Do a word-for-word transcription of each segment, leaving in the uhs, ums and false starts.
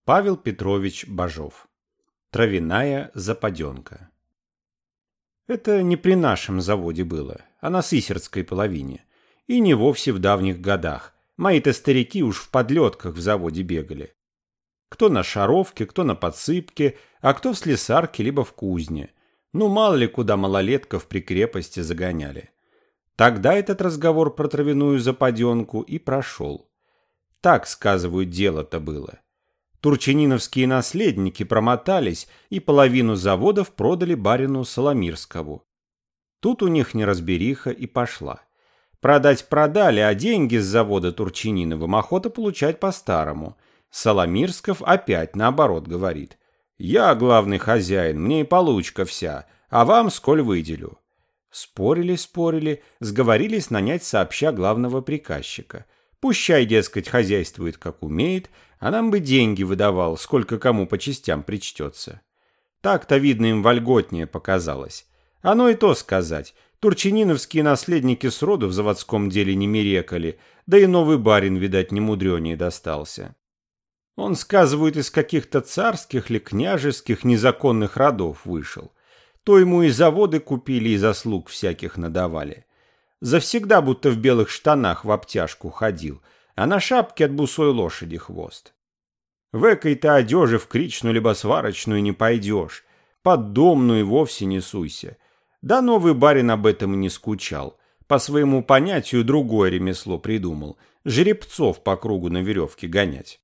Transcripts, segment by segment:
Павел Петрович Бажов. Травяная западенка. Это не при нашем заводе было, а на Сысердской половине. И не вовсе в давних годах. Мои-то старики уж в подлетках в заводе бегали. Кто на шаровке, кто на подсыпке, а кто в слесарке, либо в кузне. Ну, мало ли куда малолетков при крепости загоняли. Тогда этот разговор про травяную западенку и прошел. Так, сказывают, дело-то было. Турчининовские наследники промотались и половину заводов продали барину Соломирскому. Тут у них неразбериха и пошла. Продать продали, а деньги с завода Турчининовым охота получать по-старому. Соломирсков опять наоборот говорит: «Я главный хозяин, мне и получка вся, а вам сколь выделю». Спорили, спорили, сговорились нанять сообща главного приказчика. Пущай, дескать, хозяйствует как умеет, а нам бы деньги выдавал, сколько кому по частям причтется. Так-то, видно, им вольготнее показалось. Оно и то сказать. Турчининовские наследники сроду в заводском деле не мерекали, да и новый барин, видать, не мудренее достался. Он, сказывают, из каких-то царских ли княжеских незаконных родов вышел. То ему и заводы купили, и заслуг всяких надавали. Завсегда будто в белых штанах в обтяжку ходил, а на шапке от бусой лошади хвост. В экой-то одежи в кричну либо сварочную не пойдешь, под домную вовсе не суйся. Да новый барин об этом и не скучал. По своему понятию другое ремесло придумал — жеребцов по кругу на веревке гонять.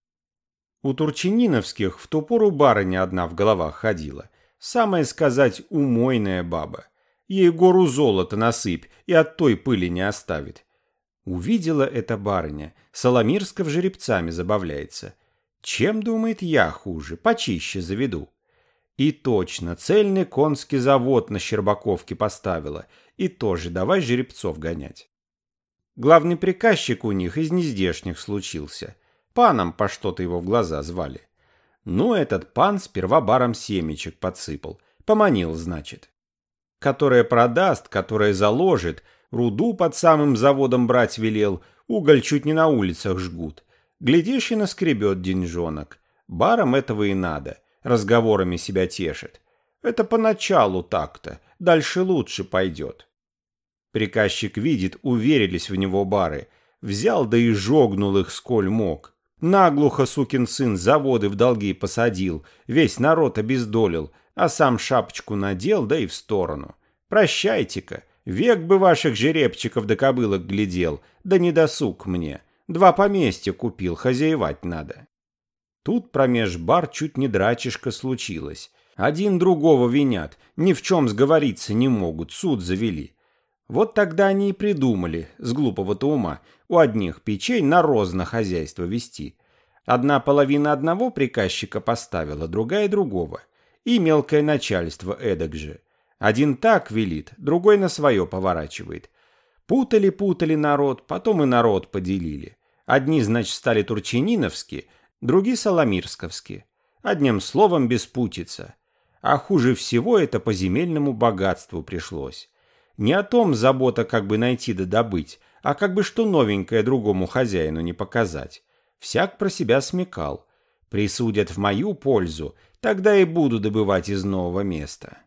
У турчининовских в ту пору барыня одна в головах ходила, самое сказать умойная баба. Ей гору золота насыпь и от той пыли не оставит. Увидела эта барыня, Соломирсков жеребцами забавляется. Чем, думает, я хуже, почище заведу. И точно, цельный конский завод на Щербаковке поставила, и тоже давай жеребцов гонять. Главный приказчик у них из нездешних случился. Паном по что-то его в глаза звали. Ну, этот пан сперва баром семечек подсыпал, поманил, значит. Которая продаст, которая заложит, руду под самым заводом брать велел, уголь чуть не на улицах жгут. Глядишь, и наскребет деньжонок. Барам этого и надо, разговорами себя тешит. Это поначалу так-то, дальше лучше пойдет. Приказчик видит, уверились в него бары, взял да и жогнул их сколь мог. Наглухо сукин сын заводы в долги посадил, весь народ обездолил, а сам шапочку надел, да и в сторону. Прощайте-ка, век бы ваших жеребчиков да кобылок глядел, да не досуг мне. Два поместья купил, хозяевать надо. Тут промеж бар чуть не драчишка случилась. Один другого винят, ни в чем сговориться не могут, суд завели. Вот тогда они и придумали, с глупого-то ума, у одних печей нарозно хозяйство вести. Одна половина одного приказчика поставила, другая другого. И мелкое начальство эдак же. Один так велит, другой на свое поворачивает. Путали-путали народ, потом и народ поделили. Одни, значит, стали турчининовские, другие соломирсковские. Одним словом, беспутица. А хуже всего это по земельному богатству пришлось. Не о том забота, как бы найти да добыть, а как бы что новенькое другому хозяину не показать. Всяк про себя смекал. Присудят в мою пользу, тогда и буду добывать из нового места.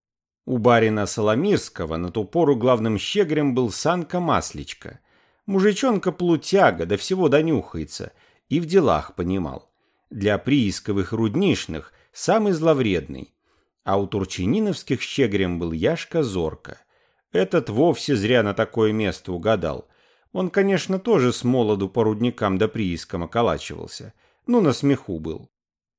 У барина Соломирского на ту пору главным щеголем был Санка Масличка. Мужичонка-плутяга, да всего донюхается, и в делах понимал. Для приисковых рудничных самый зловредный. А у турчининовских щеголем был Яшка Зорко. Этот вовсе зря на такое место угадал. Он, конечно, тоже с молоду по рудникам да приискам околачивался, но на смеху был.